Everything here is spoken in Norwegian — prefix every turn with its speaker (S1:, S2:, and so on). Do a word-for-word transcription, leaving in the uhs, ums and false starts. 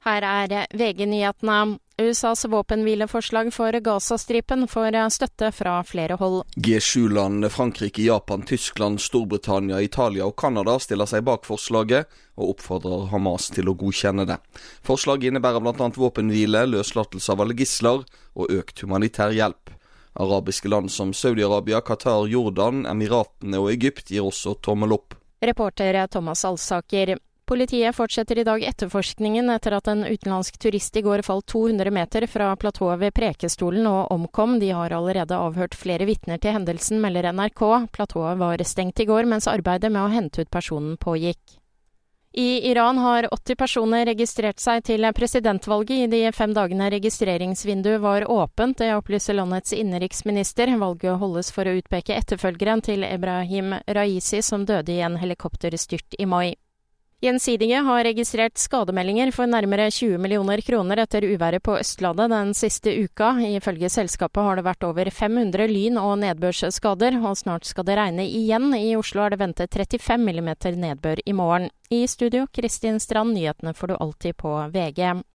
S1: Her er V G-nyhetene. U S A's våpenhvileforslag for Gazastripen får støtte fra flere hold.
S2: G sju-land Frankrike, Japan, Tyskland, Storbritannia, Italia og Kanada stiller seg bak forslaget og oppfordrer Hamas til å godkjenne det. Forslaget innebærer blant annet våpenhvile, løslatelse av alle gisler og økt humanitær hjelp. Arabiske land som Saudi-Arabia, Qatar, Jordan, Emiratene og Egypt gir også tommel opp.
S1: Reporter Thomas Alsaker. Politiet fortsetter i dag etterforskningen etter at en utenlandsk turist i går falt to hundre meter fra platået ved Prekestolen og omkom. De har allerede avhørt flere vitner til hendelsen, melder N R K. Platået var stengt i går, mens arbeidet med å hente ut personen pågikk. I Iran har åtti personer registrert seg til presidentvalget. I de fem dagene registreringsvinduet var åpent, det opplyser landets innenriksminister. Valget holdes for å utpeke etterfølgeren til Ebrahim Raisi, som døde i en helikopterstyrt i mai. Gjensidige har registrert skademeldinger for nærmere tjue millioner kroner etter uværet på Østlandet den siste uka. Ifølge selskapet har det vært over fem hundre lyn- og nedbørsskader, og snart skal det regne igjen. I Oslo er det ventet trettifem millimeter nedbør i morgen. I studio, Kristin Strand, nyhetene får du alltid på V G.